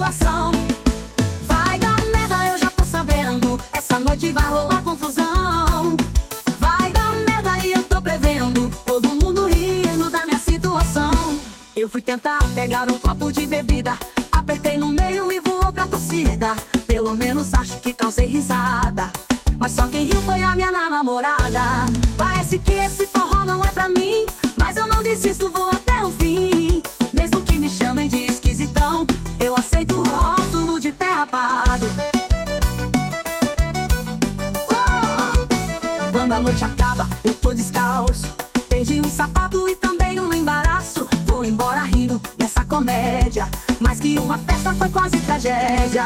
situação. Vai dar merda, eu já tô sabendo. Essa noite vai rolar confusão. Vai dar merda e eu tô prevendo. Todo mundo rindo da minha situação. Eu fui tentar pegar um copo de bebida, apertei no meio e voou pra torcida. Pelo menos acho que causei risada, mas só quem riu foi a minha namorada. Parece que esse forró não é pra mim, mas eu não desisto, vou até o fim. Mesmo que me chamem de esquisitão, eu aceito o rótulo de pé rapado. Quando a noite acaba, eu tô descalço, perdi um sapato e também um embaraço. Vou embora rindo dessa comédia, mais que uma festa foi quase tragédia.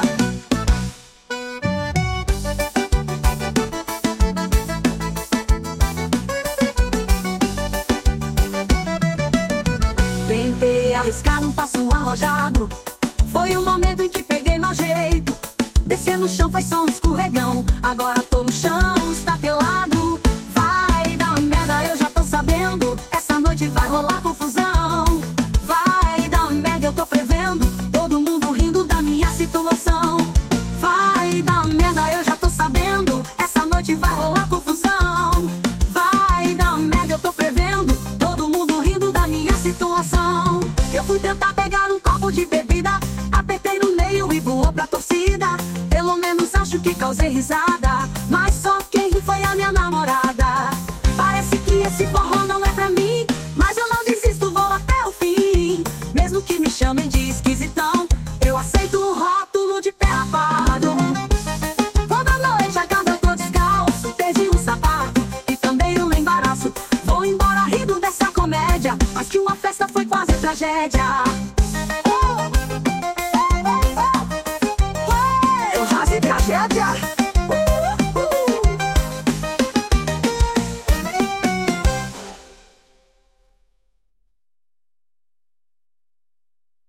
Tentei arriscar um passo arrojado, foi o momento em que peguei meu jeito. Descer no chão foi só um escorregão, agora tô no chão, está pelado. Vai dar merda, eu já tô sabendo. Essa noite vai rolar confusão. Vai dar merda, eu tô prevendo. Todo mundo rindo da minha situação. Vai dar merda, eu já tô sabendo. Essa noite vai rolar confusão. Vai dar merda, eu tô prevendo. Todo mundo rindo da minha situação. Eu fui tentar pegar um copo de bebida, apertei no meio e voou pra torcida. Pelo menos acho que causei risada, mas só quem riu foi a minha namorada. Parece que esse forró não é pra mim, mas eu não desisto, vou até o fim. Mesmo que me chamem de esquisitão, eu aceito o rótulo de pé rapado. Quando a noite acaba eu tô descalço, perdi um sapato e também um embaraço. Vou embora rindo dessa comédia, mas que uma festa foi quase tragédia.